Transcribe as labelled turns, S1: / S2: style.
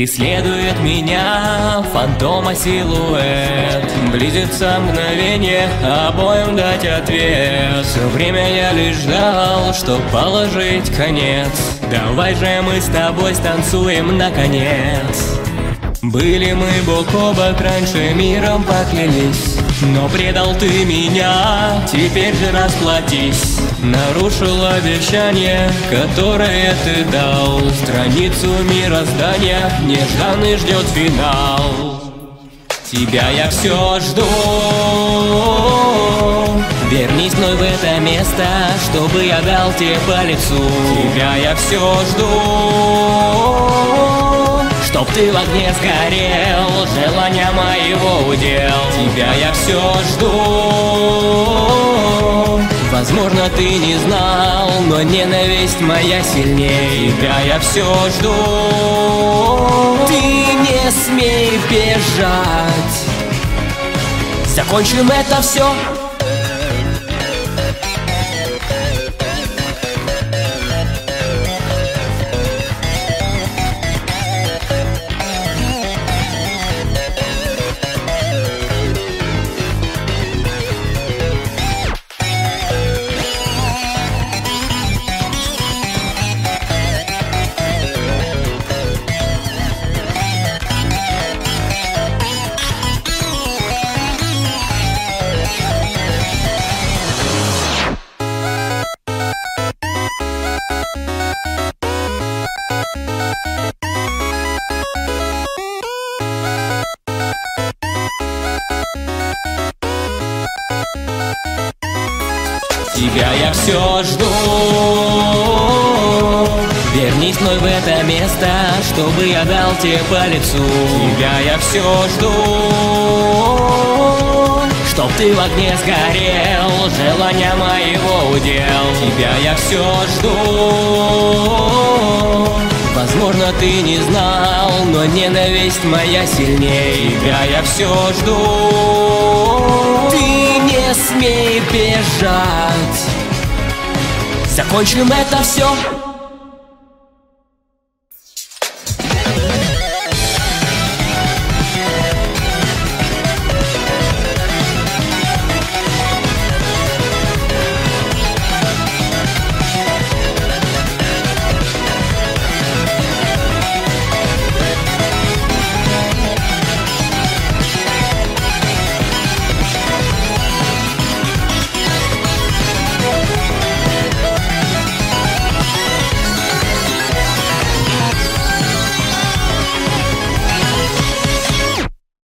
S1: Преследует меня фантома силуэт. Близится мгновение, обоим дать ответ. Все время я лишь ждал, чтоб положить конец. Давай же мы с тобой станцуем наконец. Были мы бок о бок, раньше миром поклялись. Но предал ты меня, теперь же расплатись. Нарушил обещание, которое ты дал. Страницу мироздания нежданный ждет финал. Тебя я все жду. Вернись вновь в это место, чтобы я дал тебе по лицу. Тебя я все жду. Чтоб ты в огне сгорел, желания моего удел. Тебя я все жду. Возможно, ты не знал, но ненависть моя сильнее. Тебя я все жду. Ты не смей бежать. Закончим это все. Тебя я все жду. Вернись вновь в это место, чтобы я дал тебе по лицу. Тебя я все жду. Чтоб ты в огне сгорел, желания моего удел. Тебя я все жду. Возможно, ты не знал, но ненависть моя сильнее. Тебя я все жду. Ты не смей бежать. Закончим это все.